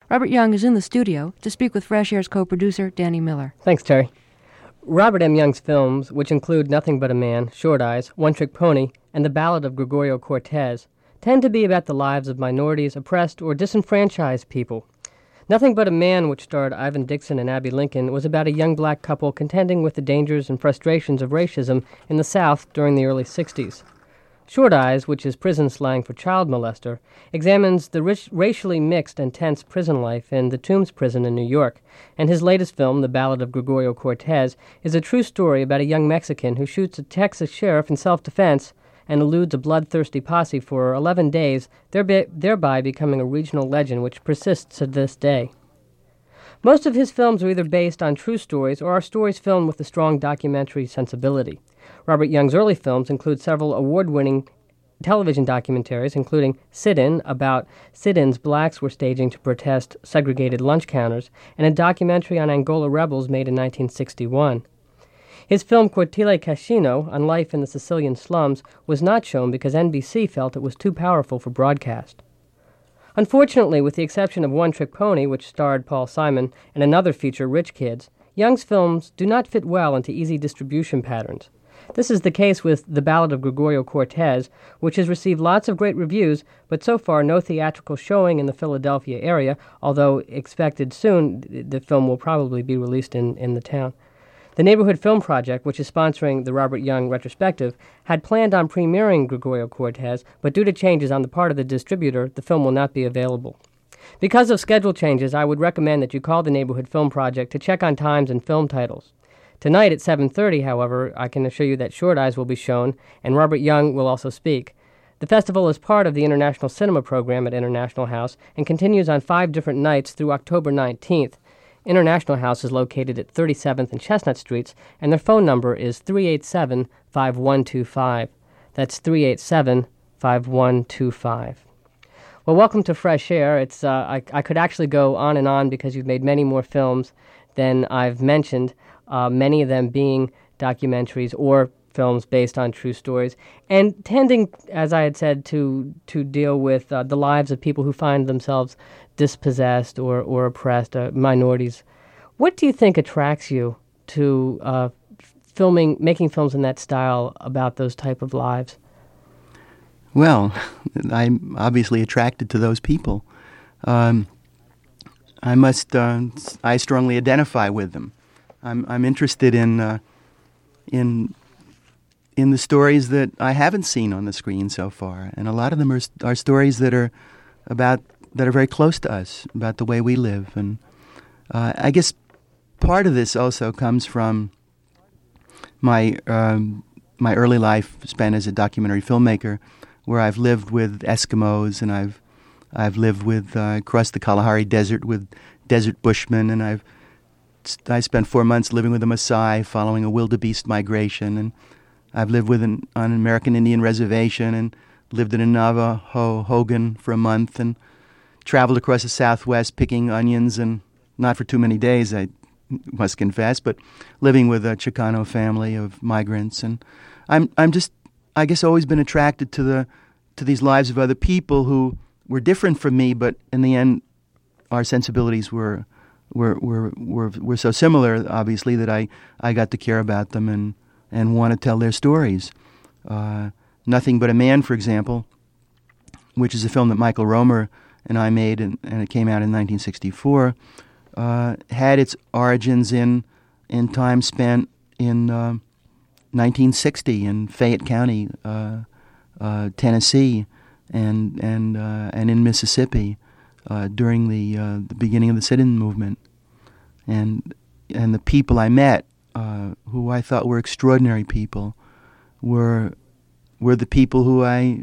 Robert Young is in the studio to speak with Fresh Air's co-producer, Danny Miller. Thanks, Terry. Robert M. Young's films, which include Nothing But a Man, Short Eyes, One Trick Pony, and The Ballad of Gregorio Cortez, tend to be about the lives of minorities, oppressed, or disenfranchised people. Nothing But a Man, which starred Ivan Dixon and Abby Lincoln, was about a young black couple contending with the dangers and frustrations of racism in the South during the early 60s. Short Eyes, which is prison slang for child molester, examines the racially mixed and tense prison life in the Tombs prison in New York, and his latest film, The Ballad of Gregorio Cortez, is a true story about a young Mexican who shoots a Texas sheriff in self-defense and eludes a bloodthirsty posse for 11 days, thereby becoming a regional legend which persists to this day. Most of his films are either based on true stories or are stories filmed with a strong documentary sensibility. Robert Young's early films include several award-winning television documentaries, including Sit-In, about sit-ins blacks were staging to protest segregated lunch counters, and a documentary on Angola rebels made in 1961. His film Cortile Casino, on life in the Sicilian slums, was not shown because NBC felt it was too powerful for broadcast. Unfortunately, with the exception of One Trick Pony, which starred Paul Simon, and another feature, Rich Kids, Young's films do not fit well into easy distribution patterns. This is the case with The Ballad of Gregorio Cortez, which has received lots of great reviews, but so far no theatrical showing in the Philadelphia area, although expected soon, the film will probably be released in the town. The Neighborhood Film Project, which is sponsoring the Robert Young retrospective, had planned on premiering Gregorio Cortez, but due to changes on the part of the distributor, the film will not be available. Because of schedule changes, I would recommend that you call the Neighborhood Film Project to check on times and film titles. Tonight at 7:30, however, I can assure you that Short Eyes will be shown, and Robert Young will also speak. The festival is part of the International Cinema Program at International House and continues on 5 different nights through October 19th. International House is located at 37th and Chestnut Streets, and their phone number is 387-5125. That's 387-5125. Well, welcome to Fresh Air. I could actually go on and on because you've made many more films than I've mentioned, many of them being documentaries or films based on true stories, and tending, as I had said, to deal with the lives of people who find themselves dispossessed or oppressed, minorities. What do you think attracts you to making films in that style about those type of lives? Well, I'm obviously attracted to those people. I strongly identify with them. I'm interested in the stories that I haven't seen on the screen so far, and a lot of them are stories that are very close to us, about the way we live. And I guess part of this also comes from my early life spent as a documentary filmmaker, where I've lived with Eskimos, and I've lived with across the Kalahari Desert with desert bushmen, and I spent 4 months living with a Maasai following a wildebeest migration, and I've lived on an American Indian reservation and lived in a Navajo hogan for a month and traveled across the Southwest picking onions, and not for too many days, I must confess, but living with a Chicano family of migrants. And I'm just, I guess, always been attracted to these lives of other people who were different from me, but in the end, our sensibilities were so similar, obviously, that I got to care about them and want to tell their stories. Nothing But a Man, for example, which is a film that Michael Romer and I made, and it came out in 1964, had its origins in time spent in 1960 in Fayette County, Tennessee, and in Mississippi during the beginning of the sit-in movement, and the people I met, who I thought were extraordinary people, were the people who I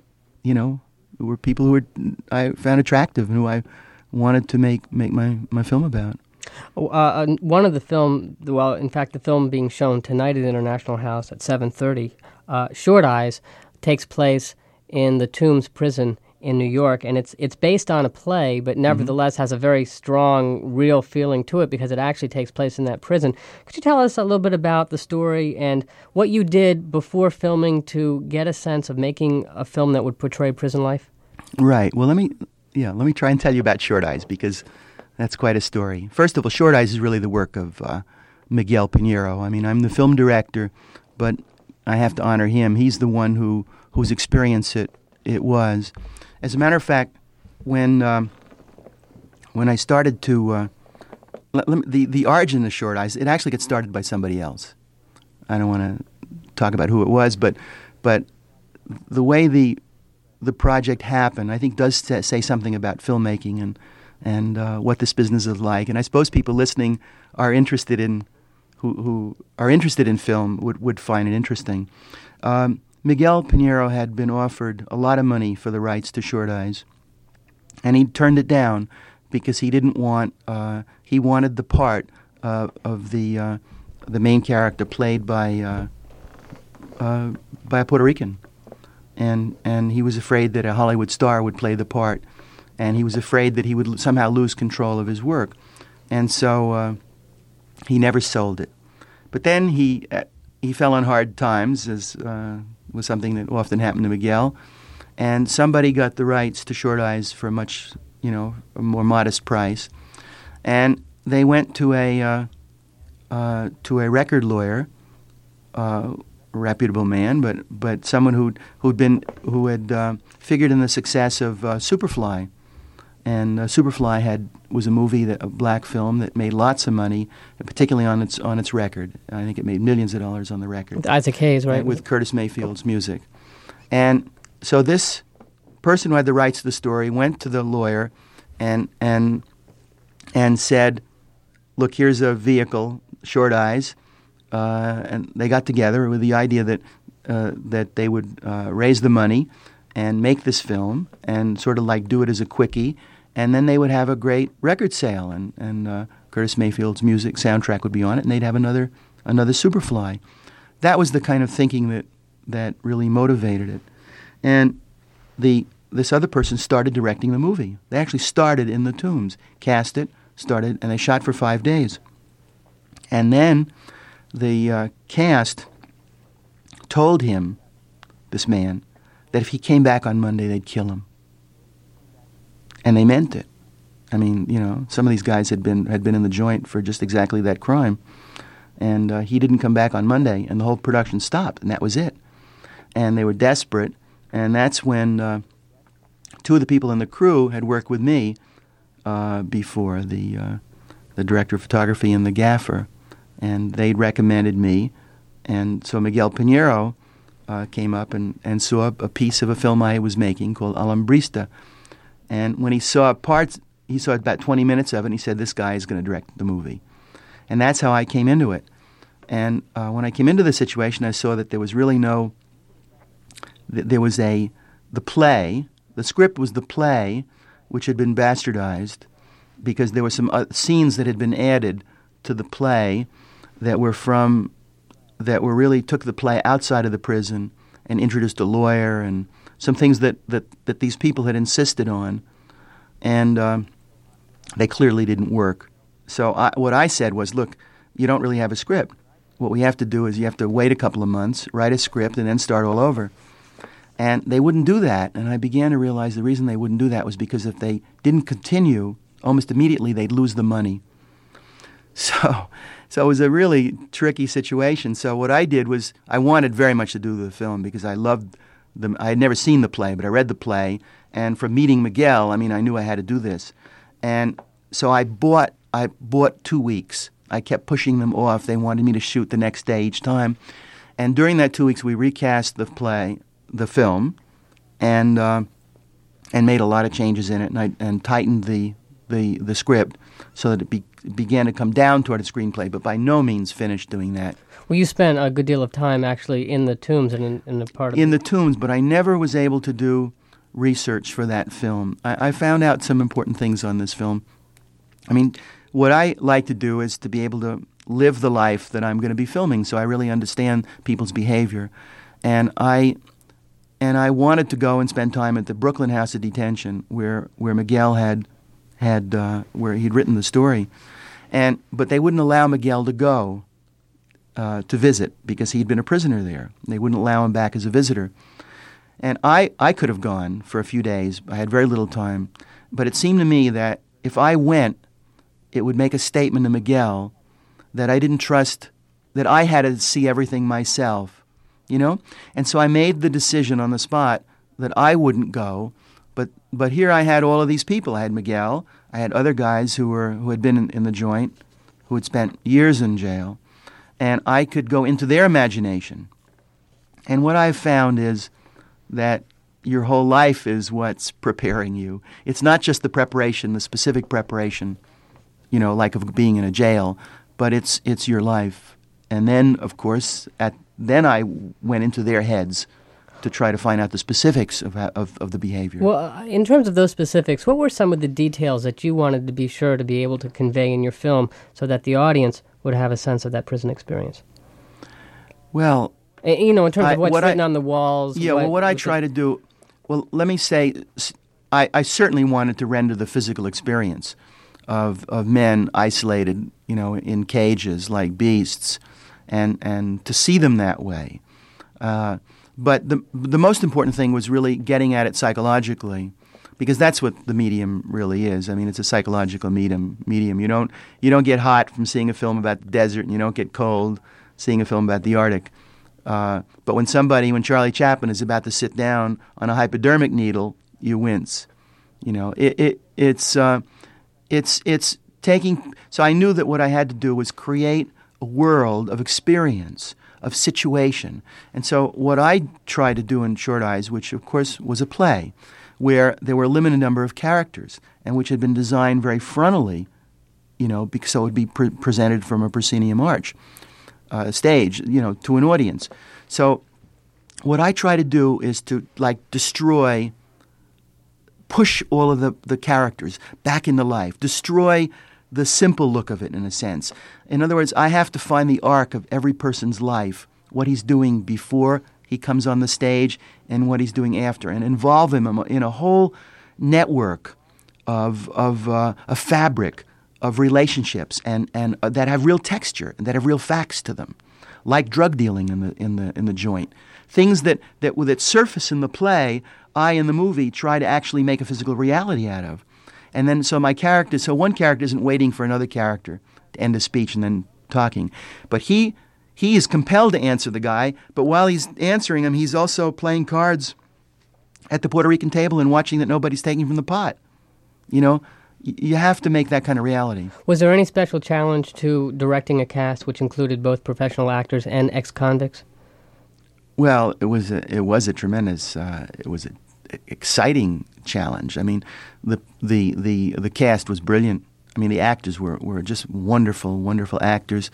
found attractive and who I wanted to make my film about. One of the the film being shown tonight at International House at 7:30, Short Eyes, takes place in the Tombs prison in New York, and it's based on a play, but nevertheless has a very strong, real feeling to it because it actually takes place in that prison. Could you tell us a little bit about the story and what you did before filming to get a sense of making a film that would portray prison life? Right. Well, let me try and tell you about Short Eyes, because That's quite a story. First of all, Short Eyes is really the work of Miguel Pinheiro. I mean, I'm the film director, but I have to honor him. He's the one whose experience it was. As a matter of fact, when I started to the origin of Short Eyes, it actually got started by somebody else. I don't want to talk about who it was, but the way the project happened, I think, does say something about filmmaking and what this business is like. And I suppose people listening are interested in who are interested in film would find it interesting. Miguel Pinheiro had been offered a lot of money for the rights to Short Eyes, and he turned it down because he didn't want. He wanted the part of the main character played by a Puerto Rican, and he was afraid that a Hollywood star would play the part, and he was afraid that he would somehow lose control of his work, and so he never sold it. But then he fell on hard times, as was something that often happened to Miguel, and somebody got the rights to Short Eyes for a more modest price, and they went to a record lawyer, a reputable man, but someone who had figured in the success of Superfly, and Superfly was a movie, a black film that made lots of money, particularly on its record. I think it made millions of dollars on the record. With Isaac Hayes, right? With Curtis Mayfield's music, and so this person who had the rights to the story went to the lawyer, and said, "Look, here's a vehicle, Short Eyes," and they got together with the idea that they would raise the money and make this film and sort of like do it as a quickie, and then they would have a great record sale, and Curtis Mayfield's music soundtrack would be on it, and they'd have another Superfly. That was the kind of thinking that really motivated it. And this other person started directing the movie. They actually started in the Tombs, cast it, started, and they shot for 5 days. And then the cast told him, this man, that if he came back on Monday, they'd kill him. And they meant it. I mean, some of these guys had been in the joint for just exactly that crime. And he didn't come back on Monday, and the whole production stopped, and that was it. And they were desperate, and that's when two of the people in the crew had worked with me before, the director of photography and the gaffer, and they'd recommended me. And so Miguel Pinheiro came up and saw a piece of a film I was making called Alambrista. And when he saw about 20 minutes of it, and he said, "This guy is going to direct the movie." And that's how I came into it. And when I came into the situation, I saw that there was really the play, the script was the play, which had been bastardized, because there were some scenes that had been added to the play that really took the play outside of the prison and introduced a lawyer and some things that these people had insisted on, and they clearly didn't work. So what I said was, look, you don't really have a script. What we have to do is you have to wait a couple of months, write a script, and then start all over. And they wouldn't do that, and I began to realize the reason they wouldn't do that was because if they didn't continue, almost immediately they'd lose the money. So it was a really tricky situation. So what I did was I wanted very much to do the film because I loved them. I had never seen the play, but I read the play, and from meeting Miguel, I knew I had to do this. And so I bought 2 weeks. I kept pushing them off. They wanted me to shoot the next day each time. And during that 2 weeks, we recast the film, and made a lot of changes in it, and tightened the script so that it began to come down toward a screenplay, but by no means finished doing that. Well, you spent a good deal of time actually in the Tombs and in the part of the Tombs, but I never was able to do research for that film. I found out some important things on this film. What I like to do is to be able to live the life that I'm going to be filming, so I really understand people's behavior. And I wanted to go and spend time at the Brooklyn House of Detention, where Miguel had where he'd written the story, but they wouldn't allow Miguel to go to visit because he'd been a prisoner there. They wouldn't allow him back as a visitor. And I could have gone for a few days. I had very little time, but it seemed to me that if I went, it would make a statement to Miguel that I didn't trust, that I had to see everything myself, you know? And so I made the decision on the spot that I wouldn't go, but here I had all of these people. I had Miguel, I had other guys who had been in the joint, who had spent years in jail, and I could go into their imagination. And what I've found is that your whole life is what's preparing you. It's not just the preparation, the specific preparation, you know, like of being in a jail, but it's your life. And then, of course, then I went into their heads to try to find out the specifics of the behavior. Well, in terms of those specifics, what were some of the details that you wanted to be sure to be able to convey in your film so that the audience would have a sense of that prison experience? Well, you know, in terms of what's written on the walls. Yeah, what I try to do, well, let me say, I certainly wanted to render the physical experience of men isolated, you know, in cages like beasts, and to see them that way. But the most important thing was really getting at it psychologically, because that's what the medium really is. I mean, it's a psychological medium. You don't get hot from seeing a film about the desert, and you don't get cold seeing a film about the Arctic. But when Charlie Chaplin is about to sit down on a hypodermic needle, you wince. You know, it's taking. So I knew that what I had to do was create a world of experience, of situation. And so what I tried to do in Short Eyes, which of course was a play, where there were a limited number of characters and which had been designed very frontally, you know, so it would be presented from a proscenium arch stage, you know, to an audience. So what I try to do is to push all of the characters back into life, destroy the simple look of it in a sense. In other words, I have to find the arc of every person's life, what he's doing before he comes on the stage and what he's doing after, and involve him in a whole network of a fabric of relationships and that have real texture and that have real facts to them, like drug dealing in the joint. Things that surface in the play, I in the movie try to actually make a physical reality out of. And then so one character isn't waiting for another character to end a speech and then talking, but he is compelled to answer the guy, but while he's answering him, he's also playing cards at the Puerto Rican table and watching that nobody's taking from the pot. You know, you have to make that kind of reality. Was there any special challenge to directing a cast which included both professional actors and ex-convicts? Well, it was a tremendous, exciting challenge. I mean, the cast was brilliant. I mean, the actors were just wonderful, wonderful actors.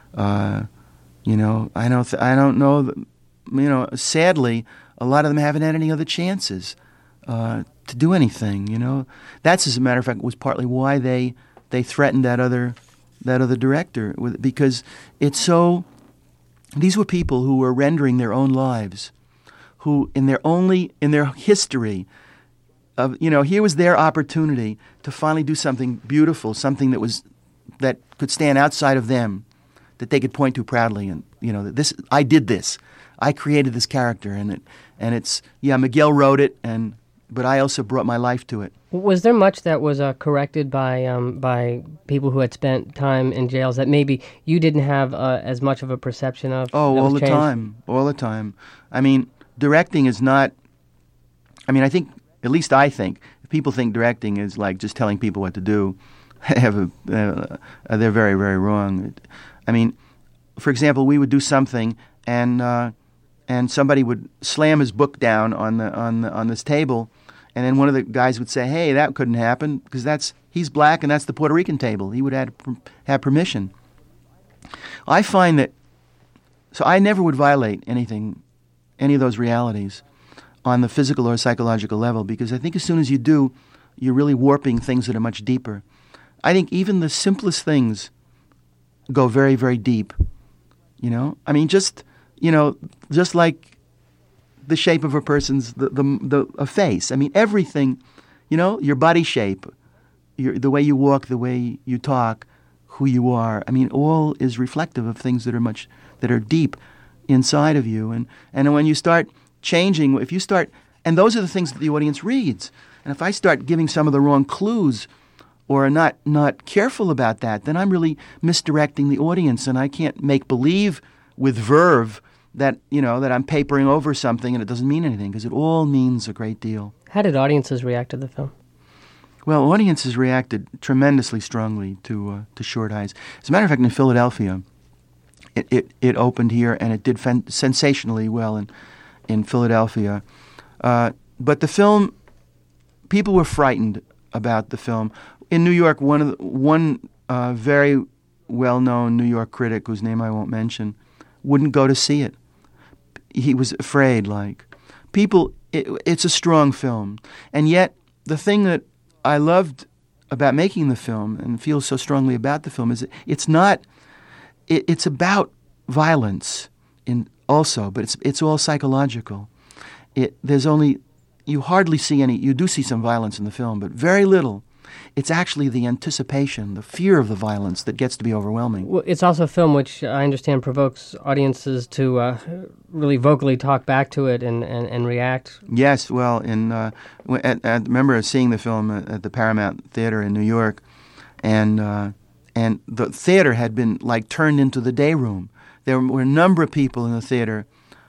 You know, I don't know. You know, sadly, a lot of them haven't had any other chances to do anything. You know, that's, as a matter of fact, was partly why they threatened that other director, because it's so. These were people who were rendering their own lives, who in their history of, you know, here was their opportunity to finally do something beautiful, something that could stand outside of them, that they could point to proudly, and, you know, I did this, I created this character, and it's Miguel wrote it, but I also brought my life to it. Was there much that was corrected by people who had spent time in jails that maybe you didn't have as much of a perception of? Oh, all the time. I mean, directing is not. I mean, I think if people think directing is like just telling people what to do, they're very, very wrong. I mean, for example, we would do something and somebody would slam his book down on this table. And then one of the guys would say, "Hey, that couldn't happen because he's black and that's the Puerto Rican table." He would have permission. I find that, so I never would violate any of those realities on the physical or psychological level, because I think as soon as you do, you're really warping things that are much deeper. I think even the simplest things go very, very deep. You know, I mean, just like the shape of a person's a face. I mean, everything, you know, your body shape, the way you walk, the way you talk, who you are. I mean, all is reflective of things that are deep inside of you. And when you start changing, and those are the things that the audience reads. And if I start giving some of the wrong clues, or are not careful about that, then I'm really misdirecting the audience, and I can't make believe with verve that that I'm papering over something and it doesn't mean anything, because it all means a great deal. How did audiences react to the film? Well, audiences reacted tremendously strongly to Short Eyes. As a matter of fact, in Philadelphia, it opened here, and it did sensationally well in Philadelphia. But the film, people were frightened about the film. In New York, one very well-known New York critic, whose name I won't mention, wouldn't go to see it. He was afraid. It's a strong film, and yet the thing that I loved about making the film and feel so strongly about the film is that it's about violence but it's all psychological. You hardly see any. You do see some violence in the film, but very little. It's actually the anticipation, the fear of the violence that gets to be overwhelming. Well, it's also a film which I understand provokes audiences to really vocally talk back to it and react. Yes, well, I remember seeing the film at the Paramount Theater in New York, and the theater had been turned into the day room. There were a number of people in the theater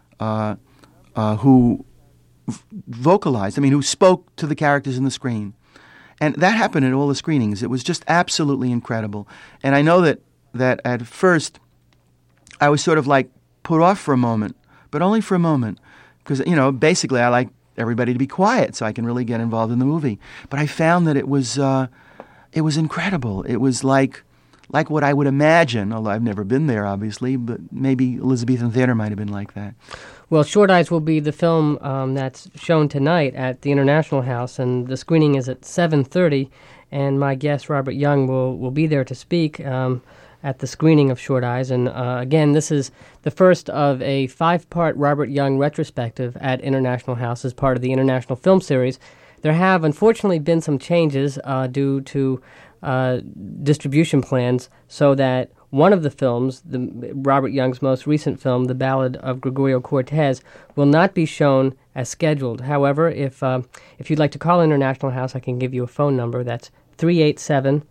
who vocalized, who spoke to the characters in the screen. And that happened at all the screenings. It was just absolutely incredible. And I know that at first I was sort of put off for a moment, but only for a moment. Because, basically I like everybody to be quiet so I can really get involved in the movie. But I found that it was incredible. It was like what I would imagine, although I've never been there, obviously, but maybe Elizabethan theater might have been like that. Well, Short Eyes will be the film that's shown tonight at the International House, and the screening is at 7:30, and my guest, Robert Young, will be there to speak at the screening of Short Eyes. And again, this is the first of a 5-part Robert Young retrospective at International House as part of the International Film Series. There have, unfortunately, been some changes due to distribution plans, so that one of the films, Robert Young's most recent film, The Ballad of Gregorio Cortez, will not be shown as scheduled. However, if you'd like to call International House, I can give you a phone number. That's 387-5125,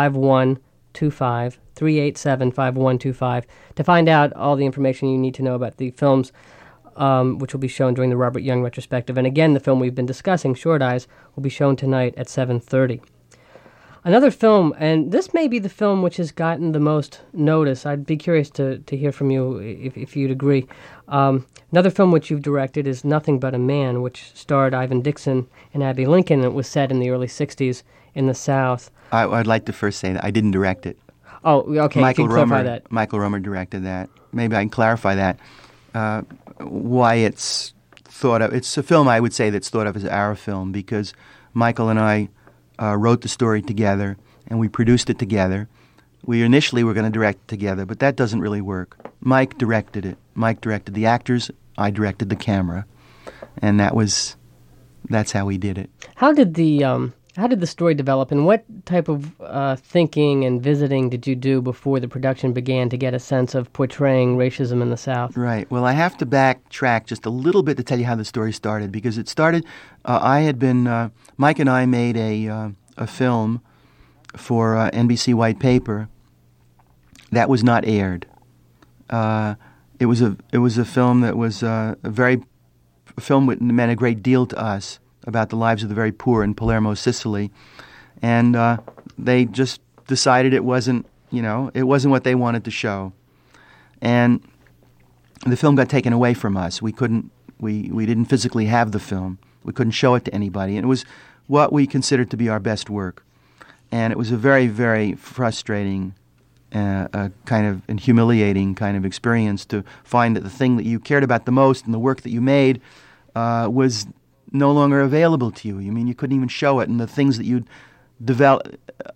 387-5125, to find out all the information you need to know about the films which will be shown during the Robert Young retrospective. And again, the film we've been discussing, Short Eyes, will be shown tonight at 7:30. Another film, and this may be the film which has gotten the most notice. I'd be curious to hear from you if you'd agree. Another film which you've directed is Nothing But a Man, which starred Ivan Dixon and Abbey Lincoln, and it was set in the early 60s in the South. I'd like to first say that I didn't direct it. Oh, okay. Michael Romer directed that. Maybe I can clarify that. Why it's thought of. It's a film, I would say, that's thought of as our film, because Michael and I wrote the story together, and we produced it together. We initially were going to direct it together, but that doesn't really work. Mike directed it. Mike directed the actors. I directed the camera, and that's how we did it. How did the story develop, and what type of thinking and visiting did you do before the production began to get a sense of portraying racism in the South? Right. Well, I have to backtrack just a little bit to tell you how the story started, because it started. Mike and I made a film for NBC White Paper that was not aired. It was a film that was a film that meant a great deal to us, about the lives of the very poor in Palermo, Sicily, and they just decided it wasn't what they wanted to show, and the film got taken away from us. We didn't physically have the film. We couldn't show it to anybody, and it was what we considered to be our best work, and it was a very, very frustrating, and humiliating kind of experience to find that the thing that you cared about the most and the work that you made was no longer available to you. You couldn't even show it, and the things that you'd develop.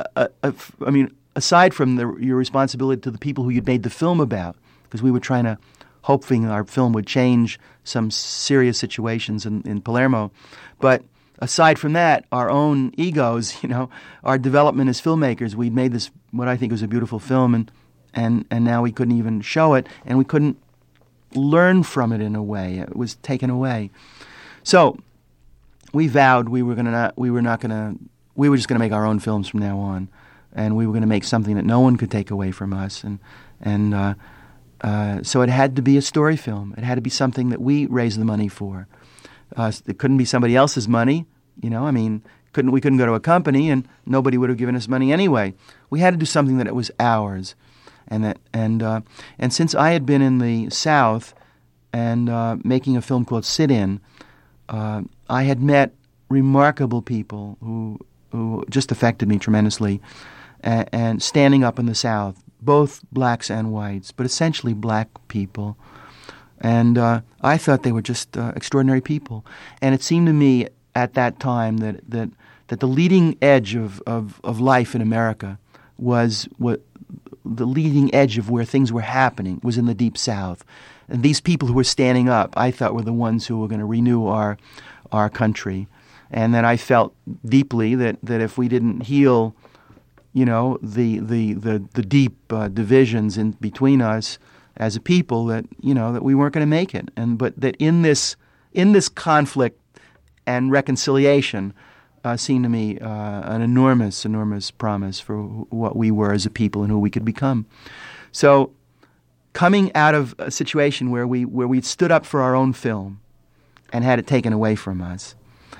Aside from your responsibility to the people who you'd made the film about, because we were hoping our film would change some serious situations in Palermo, but aside from that, our own egos, our development as filmmakers, we'd made this what I think was a beautiful film, and now we couldn't even show it, and we couldn't learn from it in a way. It was taken away. So we vowed we were not going to we were just going to make our own films from now on, and we were going to make something that no one could take away from us, and so it had to be a story film. It had to be something that we raised the money for. It couldn't be somebody else's money, I mean, we couldn't go to a company, and nobody would have given us money anyway. We had to do something that it was ours, and since I had been in the South and making a film called Sit-In, I had met remarkable people who just affected me tremendously, and standing up in the South, both blacks and whites, but essentially black people. And I thought they were just extraordinary people. And it seemed to me at that time that the leading edge of life in America was what the leading edge of where things were happening was in the Deep South. And these people who were standing up, I thought, were the ones who were going to renew our country. And then I felt deeply that if we didn't heal, the deep divisions in between us as a people, that we weren't going to make it. But that in this conflict and reconciliation seemed to me an enormous promise for what we were as a people and who we could become. So, coming out of a situation where we stood up for our own film and had it taken away from us,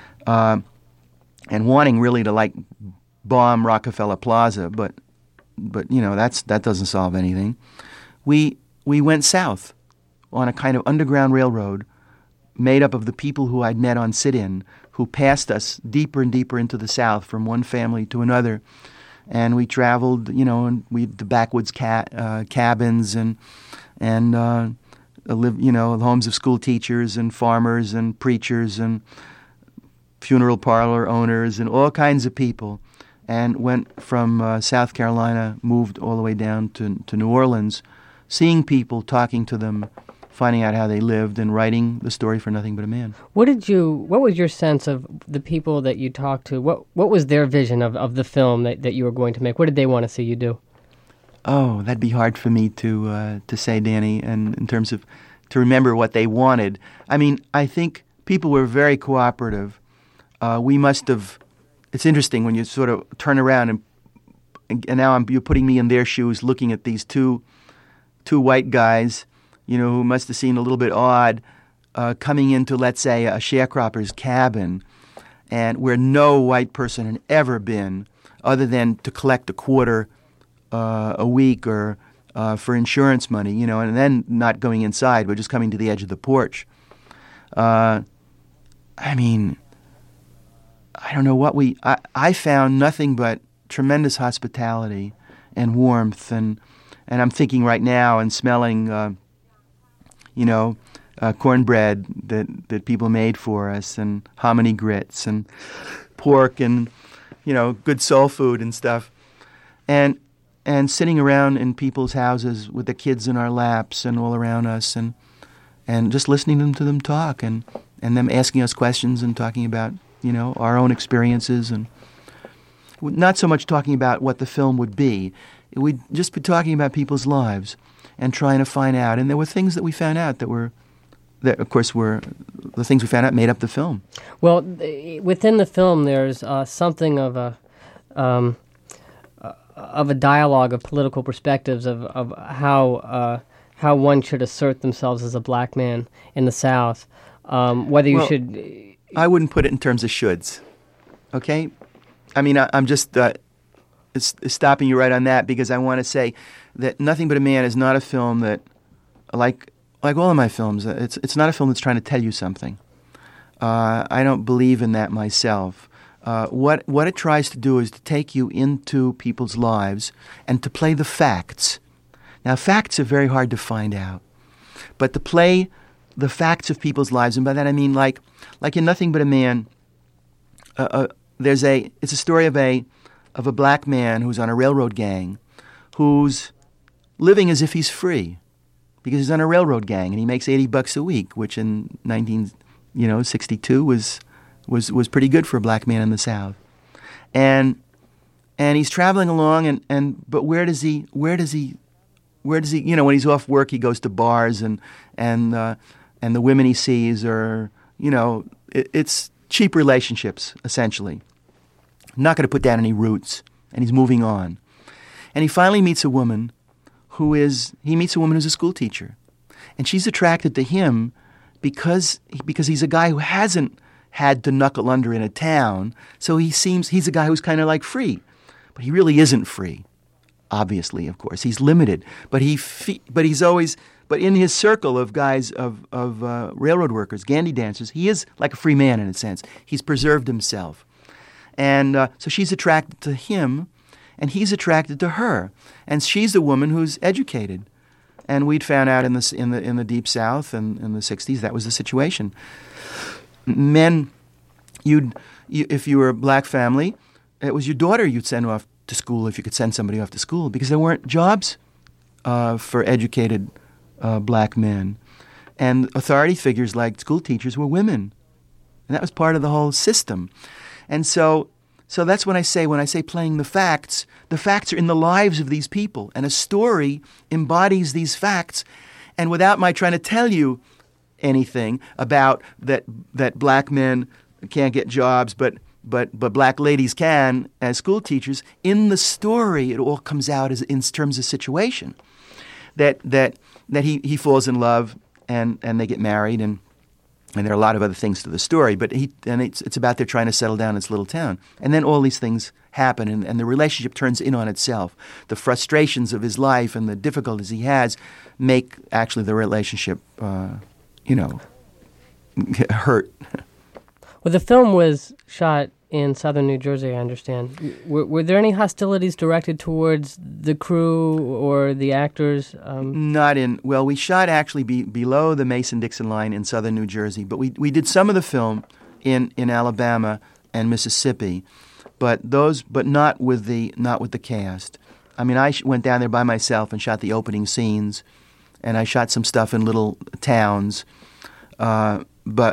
and wanting really to bomb Rockefeller Plaza, but that doesn't solve anything. We went south on a kind of underground railroad made up of the people who I'd met on Sit-In, who passed us deeper and deeper into the South from one family to another. And we traveled, and the backwoods cabins and lived, the homes of school teachers and farmers and preachers and funeral parlor owners and all kinds of people, and went from South Carolina, moved all the way down to New Orleans, seeing people, talking to them, finding out how they lived, and writing the story for Nothing But a Man. What was your sense of the people that you talked to? What was their vision of the film that you were going to make? What did they want to see you do? Oh, that'd be hard for me to say, Danny, and in terms of to remember what they wanted. I mean, I think people were very cooperative. We must have. It's interesting when you sort of turn around and now you're putting me in their shoes, looking at these two white guys, who must have seemed a little bit odd, coming into, let's say, a sharecropper's cabin, and where no white person had ever been, other than to collect a quarter a week or for insurance money, and then not going inside, but just coming to the edge of the porch. I mean, I don't know what I found nothing but tremendous hospitality and warmth, and I'm thinking right now and smelling, cornbread that people made for us, and hominy grits and pork and, good soul food and stuff, and sitting around in people's houses with the kids in our laps and all around us, and just listening to them talk, and them asking us questions and talking about our own experiences, and not so much talking about what the film would be. We'd just be talking about people's lives and trying to find out. And there were things that we found out that of course were the things we found out made up the film. Well, within the film, there's something of a dialogue of political perspectives of how one should assert themselves as a black man in the South. Whether you should. I wouldn't put it in terms of shoulds, okay? I mean, I'm just stopping you right on that, because I want to say that Nothing But a Man is not a film that, like all of my films, it's not a film that's trying to tell you something. I don't believe in that myself. What it tries to do is to take you into people's lives and to play the facts. Now, facts are very hard to find out, but to play the facts of people's lives, and by that I mean like in Nothing But a Man, it's a story of a black man who's on a railroad gang, who's living as if he's free, because he's on a railroad gang and he makes $80 a week, which in 1962 was pretty good for a black man in the South, and he's traveling along, but where does he when he's off work, he goes to bars, and the women he sees are, it's cheap relationships, essentially. not going to put down any roots, and he's moving on. And he finally meets a woman who's a school teacher. And she's attracted to him because he's a guy who hasn't had to knuckle under in a town, so he's a guy who's kind of like free. But he really isn't free, obviously, of course. He's limited. But in his circle of guys, of railroad workers, Gandhi dancers, he is like a free man in a sense. He's preserved himself. And so she's attracted to him, and he's attracted to her. And she's a woman who's educated. And we'd found out in the Deep South and in the 60s that was the situation. Men, if you were a black family, it was your daughter you'd send off to school if you could send somebody off to school, because there weren't jobs for educated black men. And authority figures like school teachers were women. And that was part of the whole system. And so that's when I say playing the facts are in the lives of these people. And a story embodies these facts. And without my trying to tell you anything about that black men can't get jobs, but black ladies can as school teachers, in the story it all comes out as in terms of situation. That he falls in love and they get married and there are a lot of other things to the story, but it's about they're trying to settle down in this little town. And then all these things happen and the relationship turns in on itself. The frustrations of his life and the difficulties he has make actually the relationship hurt. Well, the film was shot in southern New Jersey, I understand. Were there any hostilities directed towards the crew or the actors? We shot actually below the Mason-Dixon line in southern New Jersey, but we did some of the film in Alabama and Mississippi, but not with the cast. I mean, I went down there by myself and shot the opening scenes, and I shot some stuff in little towns, but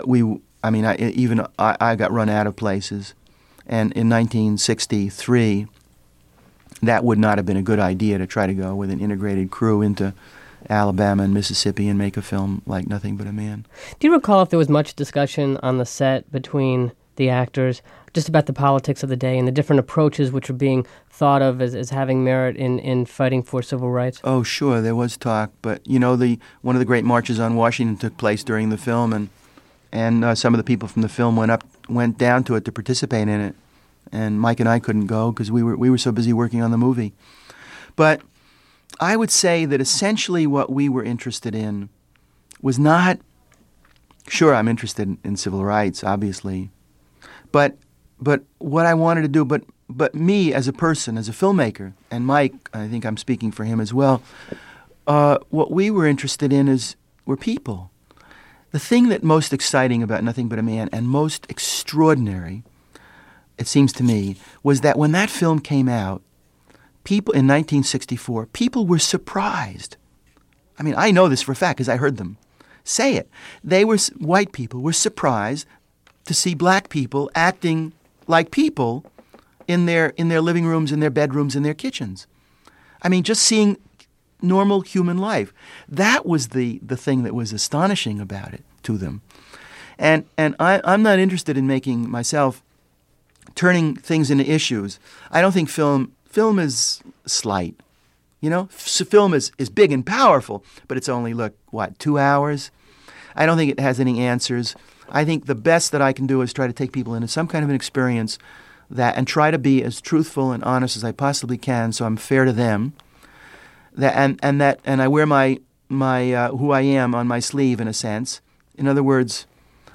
I got run out of places. And in 1963, that would not have been a good idea to try to go with an integrated crew into Alabama and Mississippi and make a film like Nothing But a Man. Do you recall if there was much discussion on the set between the actors just about the politics of the day and the different approaches which were being thought of as having merit in fighting for civil rights? Oh, sure, there was talk. But, one of the great marches on Washington took place during the film, and some of the people from the film went down to it to participate in it, and Mike and I couldn't go because we were so busy working on the movie. But I would say that essentially what we were interested in was not, sure, I'm interested in civil rights, obviously, but what I wanted to do, but me as a person, as a filmmaker, and Mike, I think I'm speaking for him as well, what we were interested in were people. The thing that most exciting about Nothing But a Man and most extraordinary, it seems to me, was that when that film came out, people in 1964, people were surprised. I mean, I know this for a fact because I heard them say it. White people were surprised to see black people acting like people in their living rooms, in their bedrooms, in their kitchens. I mean, just seeing normal human life. That was the thing that was astonishing about it to them. And I'm not interested in making myself turning things into issues. I don't think film is slight. Film is big and powerful, but it's only, 2 hours? I don't think it has any answers. I think the best that I can do is try to take people into some kind of an experience and try to be as truthful and honest as I possibly can so I'm fair to them. And I wear my who I am on my sleeve in a sense. In other words,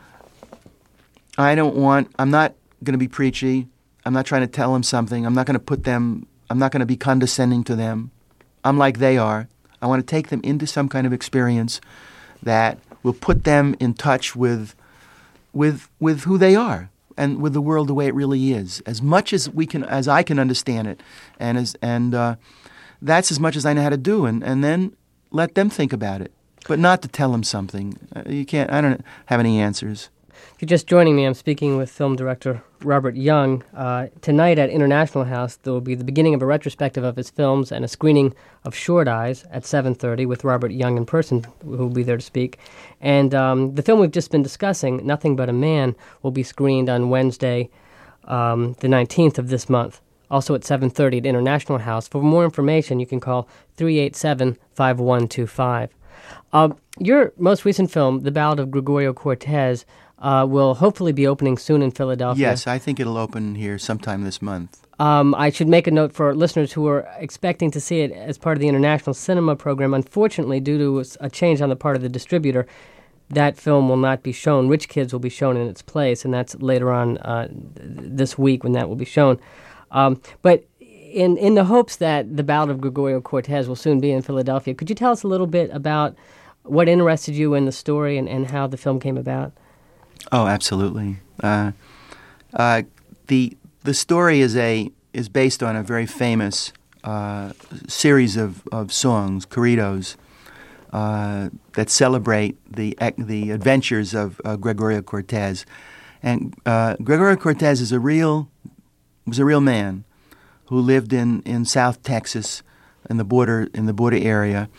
I'm not going to be preachy. I'm not trying to tell them something. I'm not going to be condescending to them. I'm like they are. I want to take them into some kind of experience that will put them in touch with who they are and with the world the way it really is, as much as I can understand it, and that's as much as I know how to do, and then let them think about it, but not to tell them something. I don't have any answers. If you're just joining me, I'm speaking with film director Robert Young. Tonight at International House, there will be the beginning of a retrospective of his films and a screening of Short Eyes at 7:30 with Robert Young in person, who will be there to speak. And the film we've just been discussing, Nothing But a Man, will be screened on Wednesday the 19th of this month, also at 7:30 at International House. For more information, you can call 387-5125. Your most recent film, The Ballad of Gregorio Cortez, will hopefully be opening soon in Philadelphia. Yes, I think it'll open here sometime this month. I should make a note for listeners who are expecting to see it as part of the International Cinema Program. Unfortunately, due to a change on the part of the distributor, that film will not be shown. Rich Kids will be shown in its place, and that's later on this week when that will be shown. But in the hopes that The Ballad of Gregorio Cortez will soon be in Philadelphia, could you tell us a little bit about what interested you in the story and how the film came about? Oh, absolutely. The story is based on a very famous series of songs, corridos, that celebrate the adventures of Gregorio Cortez. And Gregorio Cortez was a real man who lived in South Texas, in the border area.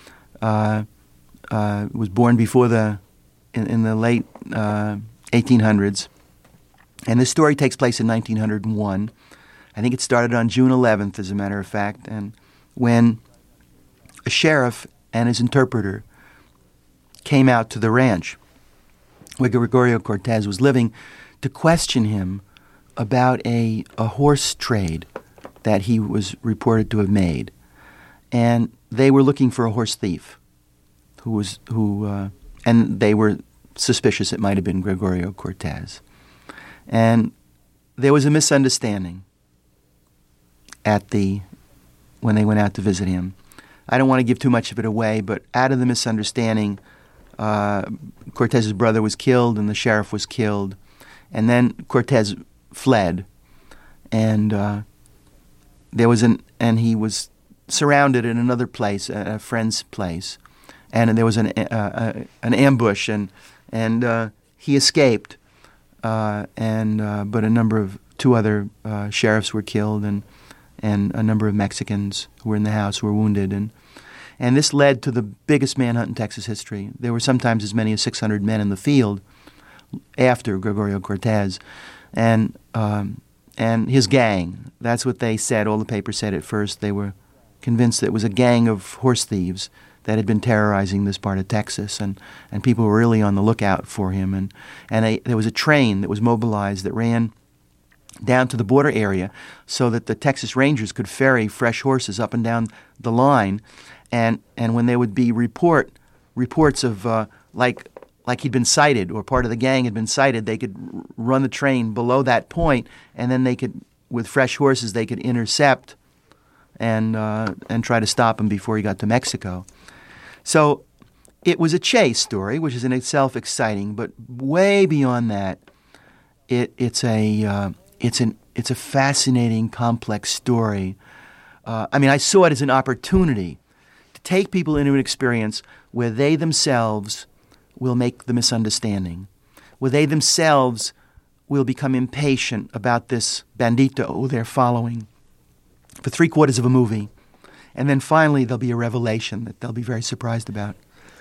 Was born before in the late 1800s. And this story takes place in 1901. I think it started on June 11th, as a matter of fact, and when a sheriff and his interpreter came out to the ranch where Gregorio Cortez was living to question him about a horse trade that he was reported to have made. And they were looking for a horse thief and they were suspicious it might have been Gregorio Cortez. And there was a misunderstanding when they went out to visit him. I don't want to give too much of it away, but out of the misunderstanding, Cortez's brother was killed and the sheriff was killed. And then Cortez fled, and he was surrounded in another place, a friend's place, and there was an ambush, and he escaped. But two other sheriffs were killed, and a number of Mexicans who were in the house were wounded, and this led to the biggest manhunt in Texas history. There were sometimes as many as 600 men in the field after Gregorio Cortez, and his gang. That's what they said. All the papers said at first. They were convinced that it was a gang of horse thieves that had been terrorizing this part of Texas, and people were really on the lookout for him. And there was a train that was mobilized that ran down to the border area so that the Texas Rangers could ferry fresh horses up and down the line. And when there would be reports of like he'd been sighted or part of the gang had been sighted, they could run the train below that point, and then they could, with fresh horses, they could intercept and try to stop him before he got to Mexico. So it was a chase story, which is in itself exciting, but way beyond that, it's a fascinating, complex story. I saw it as an opportunity to take people into an experience where they themselves will make the misunderstanding, where they themselves will become impatient about this bandito they're following for 3/4 of a movie. And then finally there'll be a revelation that they'll be very surprised about.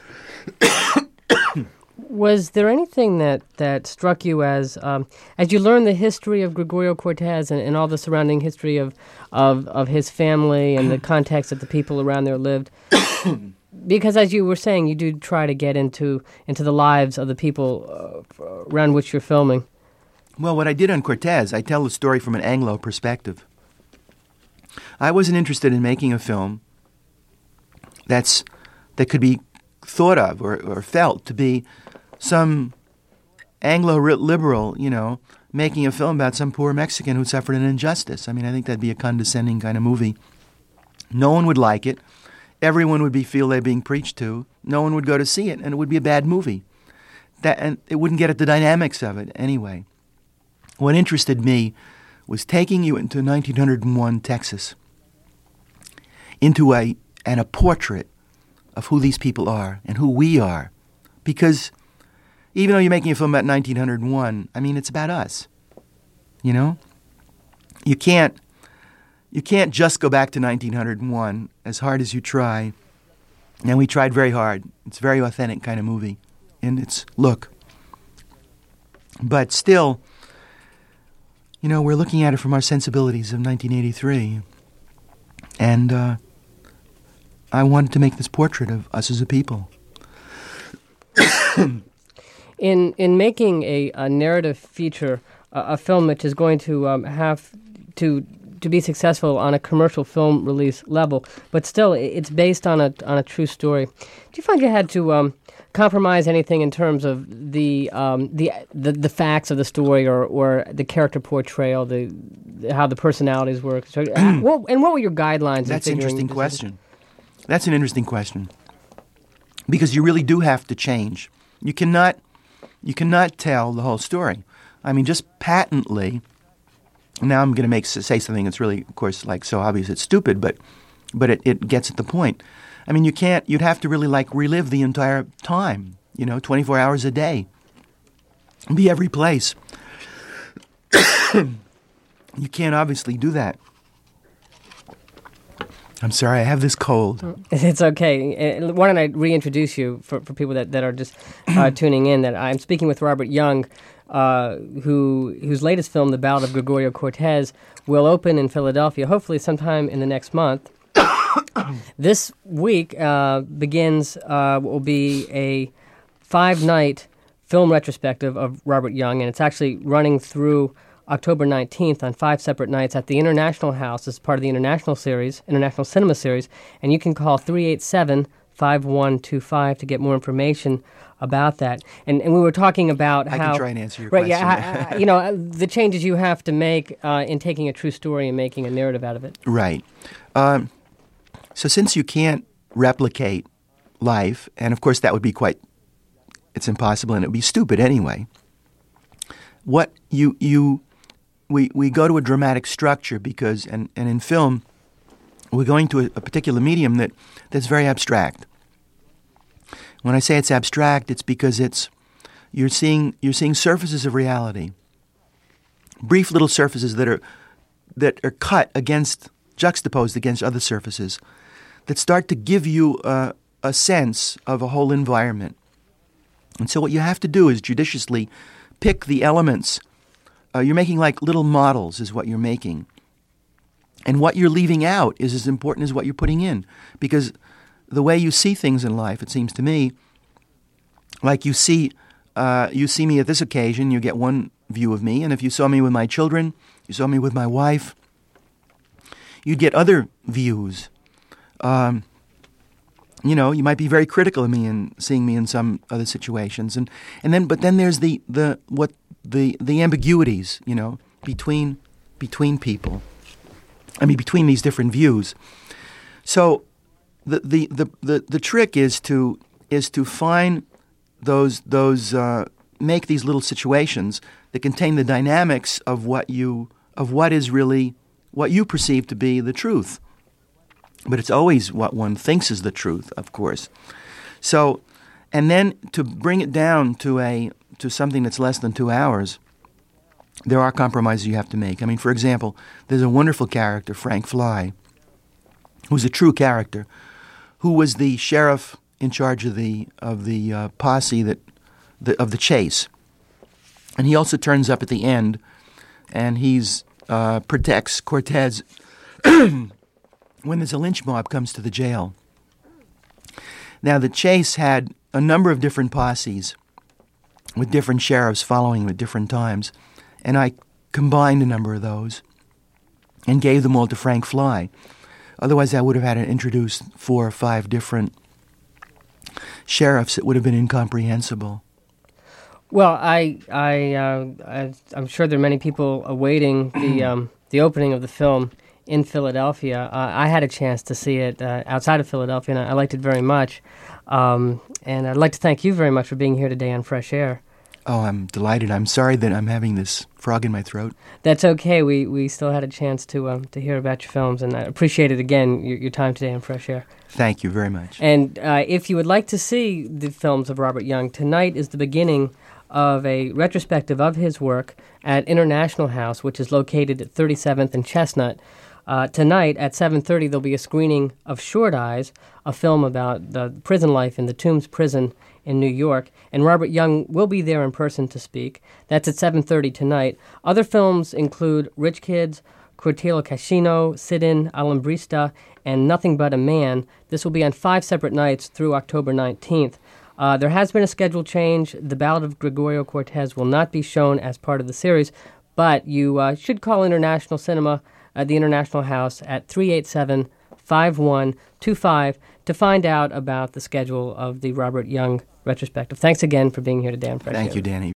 Was there anything that struck you as you learned the history of Gregorio Cortez and all the surrounding history of his family and the context that the people around there lived? Because as you were saying, you do try to get into the lives of the people around which you're filming. Well, what I did on Cortez, I tell the story from an Anglo perspective. I wasn't interested in making a film that could be thought of or felt to be some Anglo-liberal, making a film about some poor Mexican who suffered an injustice. I think that'd be a condescending kind of movie. No one would like it. Everyone would feel they're being preached to. No one would go to see it, and it would be a bad movie. And it wouldn't get at the dynamics of it anyway. What interested me was taking you into 1901 Texas, into a portrait of who these people are and who we are. Because even though you're making a film about 1901, it's about us. You can't just go back to 1901 as hard as you try. And we tried very hard. It's a very authentic kind of movie in its look. But still, we're looking at it from our sensibilities of 1983. And I wanted to make this portrait of us as a people. In making a narrative feature, a film which is going to have to be successful on a commercial film release level, but still it's based on a true story. Do you find you had to compromise anything in terms of the facts of the story or the character portrayal, how the personalities work? So, and what were your guidelines? That's an interesting question. That's an interesting question, because you really do have to change. You cannot tell the whole story. I mean, just patently. Now I'm going to say something that's really, of course, like so obvious it's stupid, but it gets at the point. I mean, you'd have to really relive the entire time, 24 hours a day. Be every place. You can't obviously do that. I'm sorry, I have this cold. It's okay. Why don't I reintroduce you for people that are just tuning in, that I'm speaking with Robert Young, whose latest film, The Ballad of Gregorio Cortez, will open in Philadelphia, hopefully sometime in the next month. This week will be a 5-night film retrospective of Robert Young, and it's actually running through October 19th on 5 separate nights at the International House as part of the International Cinema Series, and you can call 387-5125 to get more information about that. And we were talking about I how... can try and answer your question. Yeah, the changes you have to make in taking a true story and making a narrative out of it. Right. So since you can't replicate life, and of course that would be it's impossible and it would be stupid anyway, what we go to a dramatic structure because, and in film, we're going to a particular medium that's very abstract. When I say it's abstract, it's because you're seeing surfaces of reality, brief little surfaces that are juxtaposed against other surfaces, that start to give you a sense of a whole environment. And so what you have to do is judiciously pick the elements. You're making like little models is what you're making. And what you're leaving out is as important as what you're putting in. Because the way you see things in life, it seems to me, like you see me at this occasion, you get one view of me. And if you saw me with my children, you saw me with my wife, you'd get other views. You might be very critical of me and seeing me in some other situations, but then there's the ambiguities, between people. I mean, between these different views. So the trick is to find those make these little situations that contain the dynamics of what you perceive to be the truth. But it's always what one thinks is the truth, of course. So, and then to bring it down to something that's less than 2 hours, there are compromises you have to make. I mean, for example, there's a wonderful character, Frank Fly, who's a true character, who was the sheriff in charge of the posse of the chase, and he also turns up at the end, and he's protects Cortez. When there's a lynch mob comes to the jail. Now, the chase had a number of different posses with different sheriffs following them at different times, and I combined a number of those and gave them all to Frank Fly. Otherwise, I would have had to introduce 4 or 5 different sheriffs. It would have been incomprehensible. Well, I'm sure there are many people awaiting the opening of the film in Philadelphia. I had a chance to see it outside of Philadelphia, and I liked it very much. And I'd like to thank you very much for being here today on Fresh Air. Oh, I'm delighted. I'm sorry that I'm having this frog in my throat. That's okay. We still had a chance to hear about your films, and I appreciate it again, your time today on Fresh Air. Thank you very much. And if you would like to see the films of Robert Young, tonight is the beginning of a retrospective of his work at International House, which is located at 37th and Chestnut. Tonight at 7:30 there'll be a screening of Short Eyes, a film about the prison life in the Tombs Prison in New York, and Robert Young will be there in person to speak. That's at 7:30 tonight. Other films include Rich Kids, Cortilo Cascino, Sit-In, Alambrista, and Nothing But a Man. This will be on 5 separate nights through October 19th. There has been a schedule change. The Ballad of Gregorio Cortez will not be shown as part of the series, but you should call International Cinema at the International House at 387-5125 to find out about the schedule of the Robert Young retrospective. Thanks again for being here today on Fresh Air. Thank you, Danny.